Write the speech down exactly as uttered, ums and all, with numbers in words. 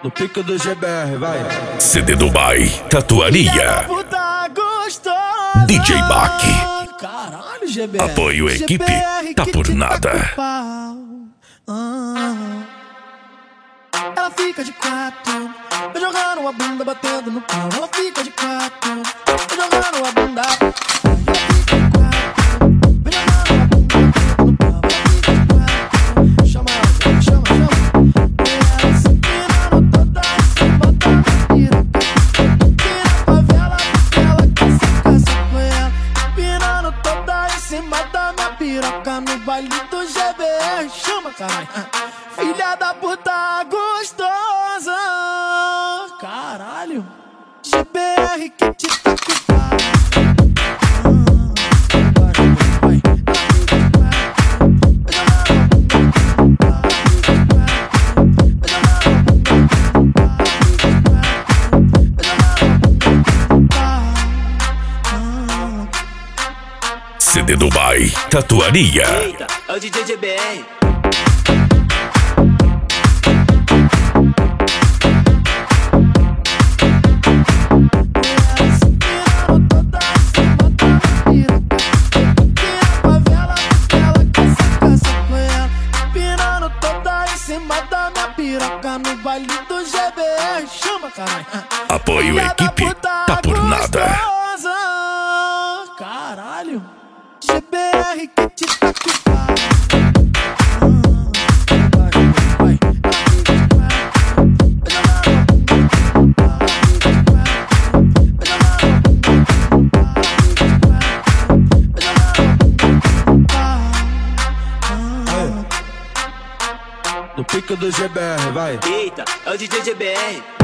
No pico do G B R, vai. C D Dubai, Tatuaria. D J Mac. Caralho, G B R. Apoio equipe, G B R tá por que te nada. tá com pau. Ah. Ela fica de quatro, vai jogando a bunda, batendo no pau. Ela fica de quatro, vai jogando a bunda. Piroca no baile do G B R, chama, caralho. Filha da puta gostosa, caralho. G B R que te tá com pau. C D Dubai, Tatuaria. Eita, é o D J G B R. Piroca no baile do G B R, chama, caralho. Apoio equipe, tá por nada. Caralho, G B R que te tá com pau. No pico do G B R, vai. Eita, é o D J G B R.